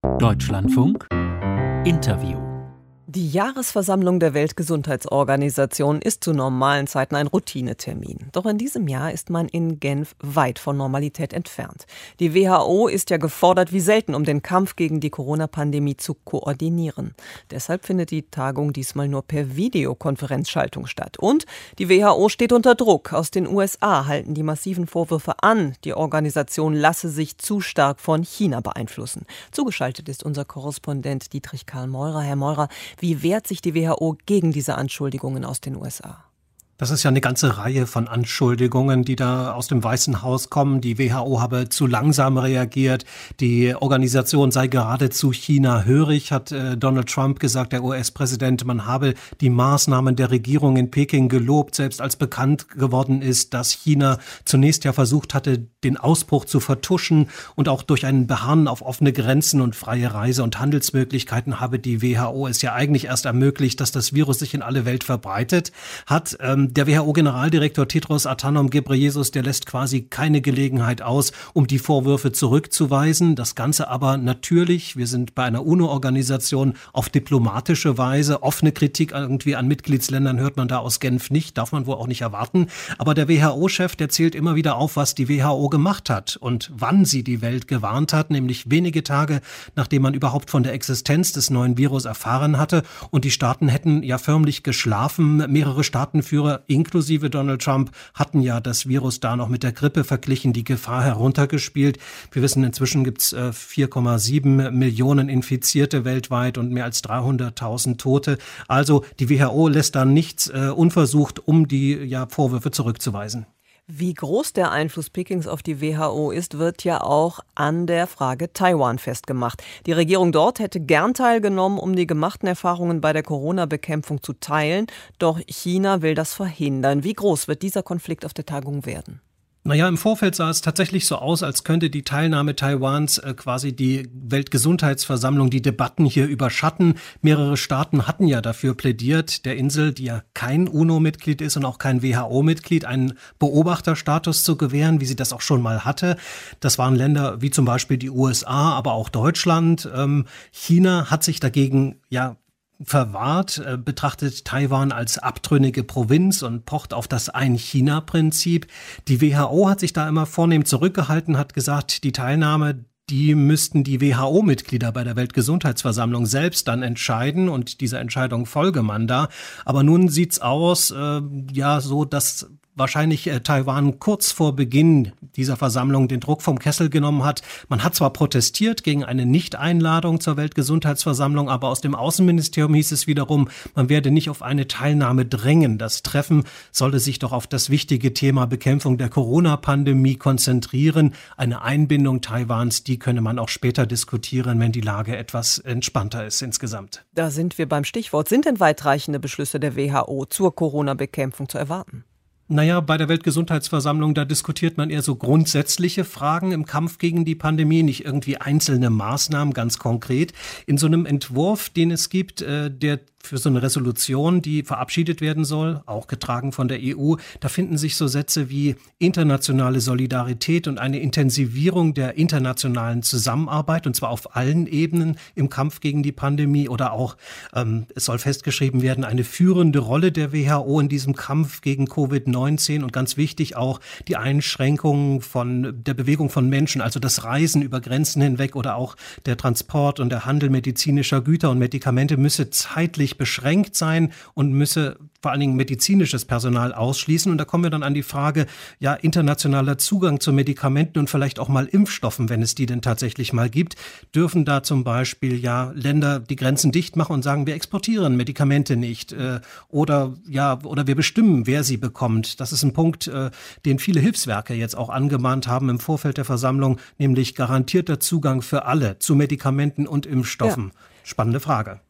Deutschlandfunk Interview. Die Jahresversammlung der Weltgesundheitsorganisation ist zu normalen Zeiten ein Routinetermin. Doch in diesem Jahr ist man in Genf weit von Normalität entfernt. Die WHO ist ja gefordert wie selten, um den Kampf gegen die Corona-Pandemie zu koordinieren. Deshalb findet die Tagung diesmal nur per Videokonferenzschaltung statt. Und die WHO steht unter Druck. Aus den USA halten die massiven Vorwürfe an, die Organisation lasse sich zu stark von China beeinflussen. Zugeschaltet ist unser Korrespondent Dietrich Karl Meurer. Herr Meurer, wie wehrt sich die WHO gegen diese Anschuldigungen aus den USA? Das ist ja eine ganze Reihe von Anschuldigungen, die da aus dem Weißen Haus kommen. Die WHO habe zu langsam reagiert. Die Organisation sei geradezu China-hörig, hat Donald Trump gesagt, der US-Präsident. Man habe die Maßnahmen der Regierung in Peking gelobt, selbst als bekannt geworden ist, dass China zunächst ja versucht hatte, den Ausbruch zu vertuschen. Und auch durch ein Beharren auf offene Grenzen und freie Reise- und Handelsmöglichkeiten habe die WHO es ja eigentlich erst ermöglicht, dass das Virus sich in alle Welt verbreitet hat. Der WHO-Generaldirektor Tedros Adhanom Ghebreyesus, der lässt quasi keine Gelegenheit aus, um die Vorwürfe zurückzuweisen. Das Ganze aber natürlich, wir sind bei einer UNO-Organisation, auf diplomatische Weise. Offene Kritik irgendwie an Mitgliedsländern hört man da aus Genf nicht, darf man wohl auch nicht erwarten. Aber der WHO-Chef, der zählt immer wieder auf, was die WHO gemacht hat und wann sie die Welt gewarnt hat, nämlich wenige Tage, nachdem man überhaupt von der Existenz des neuen Virus erfahren hatte. Und die Staaten hätten ja förmlich geschlafen. Mehrere Staatenführer inklusive Donald Trump hatten ja das Virus da noch mit der Grippe verglichen, die Gefahr heruntergespielt. Wir wissen, inzwischen gibt es 4,7 Millionen Infizierte weltweit und mehr als 300.000 Tote. Also die WHO lässt da nichts unversucht, um die Vorwürfe zurückzuweisen. Wie groß der Einfluss Pekings auf die WHO ist, wird ja auch an der Frage Taiwan festgemacht. Die Regierung dort hätte gern teilgenommen, um die gemachten Erfahrungen bei der Corona-Bekämpfung zu teilen. Doch China will das verhindern. Wie groß wird dieser Konflikt auf der Tagung werden? Naja, im Vorfeld sah es tatsächlich so aus, als könnte die Teilnahme Taiwans quasi die Weltgesundheitsversammlung, die Debatten hier überschatten. Mehrere Staaten hatten ja dafür plädiert, der Insel, die ja kein UNO-Mitglied ist und auch kein WHO-Mitglied, einen Beobachterstatus zu gewähren, wie sie das auch schon mal hatte. Das waren Länder wie zum Beispiel die USA, aber auch Deutschland. China hat sich dagegen verwahrt, betrachtet Taiwan als abtrünnige Provinz und pocht auf das Ein-China-Prinzip. Die WHO hat sich da immer vornehm zurückgehalten, hat gesagt, die Teilnahme, die müssten die WHO-Mitglieder bei der Weltgesundheitsversammlung selbst dann entscheiden und dieser Entscheidung folge man da. Aber nun sieht's aus, so, dass wahrscheinlich Taiwan kurz vor Beginn dieser Versammlung den Druck vom Kessel genommen hat. Man hat zwar protestiert gegen eine Nicht-Einladung zur Weltgesundheitsversammlung, aber aus dem Außenministerium hieß es wiederum, man werde nicht auf eine Teilnahme drängen. Das Treffen sollte sich doch auf das wichtige Thema Bekämpfung der Corona-Pandemie konzentrieren. Eine Einbindung Taiwans, die könne man auch später diskutieren, wenn die Lage etwas entspannter ist insgesamt. Da sind wir beim Stichwort. Sind denn weitreichende Beschlüsse der WHO zur Corona-Bekämpfung zu erwarten? Naja, bei der Weltgesundheitsversammlung, da diskutiert man eher so grundsätzliche Fragen im Kampf gegen die Pandemie, nicht irgendwie einzelne Maßnahmen ganz konkret. In so einem Entwurf, den es gibt, der für so eine Resolution, die verabschiedet werden soll, auch getragen von der EU, da finden sich so Sätze wie internationale Solidarität und eine Intensivierung der internationalen Zusammenarbeit, und zwar auf allen Ebenen im Kampf gegen die Pandemie, oder auch, es soll festgeschrieben werden, eine führende Rolle der WHO in diesem Kampf gegen Covid-19 und ganz wichtig auch die Einschränkungen von der Bewegung von Menschen, also das Reisen über Grenzen hinweg oder auch der Transport und der Handel medizinischer Güter und Medikamente müsse zeitlich beschränkt sein und müsse vor allen Dingen medizinisches Personal ausschließen. Und da kommen wir dann an die Frage, internationaler Zugang zu Medikamenten und vielleicht auch mal Impfstoffen, wenn es die denn tatsächlich mal gibt. Dürfen da zum Beispiel Länder die Grenzen dicht machen und sagen, wir exportieren Medikamente nicht oder wir bestimmen, wer sie bekommt. Das ist ein Punkt, den viele Hilfswerke jetzt auch angemahnt haben im Vorfeld der Versammlung, nämlich garantierter Zugang für alle zu Medikamenten und Impfstoffen. Ja. Spannende Frage.